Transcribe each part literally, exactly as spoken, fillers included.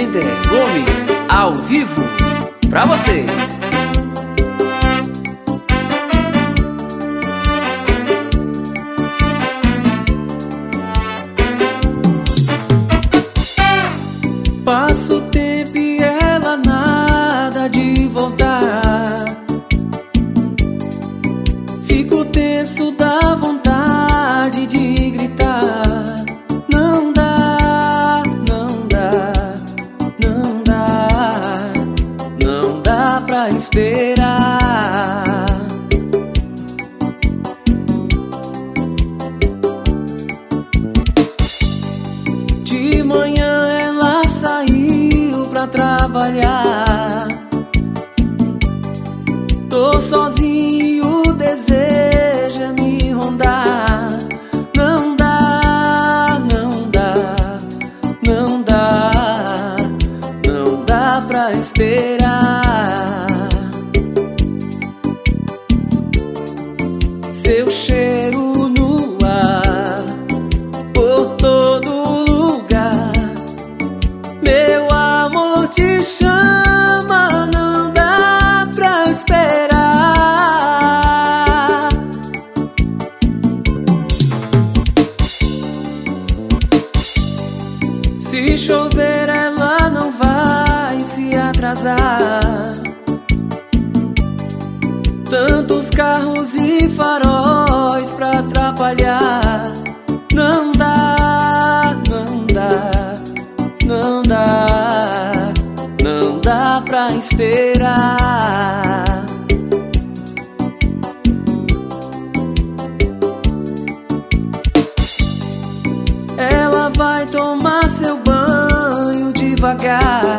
Ender Gomes, ao vivo, pra vocês. Passa o tempo e ela nada de voltar. Fico tenso, dá vontade de gritar. Não dá, não dá, não dá, não dá pra esperar. De manhã ela saiu pra trabalhar. Tô sozinho, o desejo é me rondar. Não dá, não dá, não dá, não dá pra esperar. Seu cheiro no ar, por todo lugar. Meu amor te chama, não dá pra esperar. Se chover ela não vai se atrasar. Tantos carros e faróis pra atrapalhar. Não dá, não dá, não dá, não dá pra esperar. Ela vai tomar seu banho devagar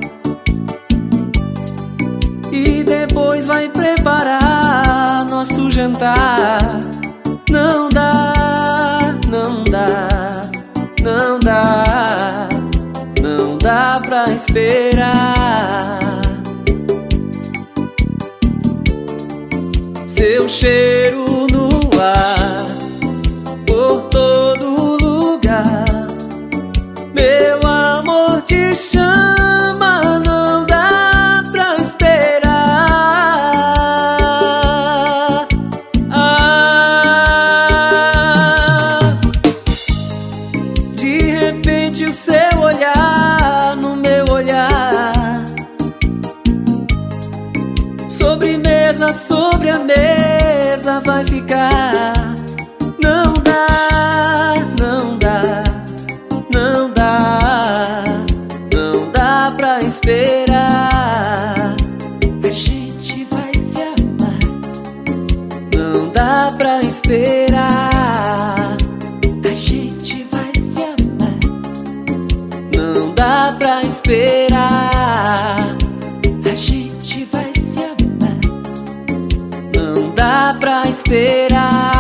e depois vai preparar nosso jantar. Não dá, não dá, não dá, não dá pra esperar. Seu cheiro no ar, por todo lugar. Meu amor te chama, não dá pra esperar. Ah, de repente o seu olhar no meu olhar. Sobremesa sobre a mesa vai ficar. Não dá, não dá, não dá, não dá pra esperar. A gente vai se amar. Não dá pra esperar. A gente vai se amar. Não dá pra esperar. A gente vai se amar. Não dá pra esperar.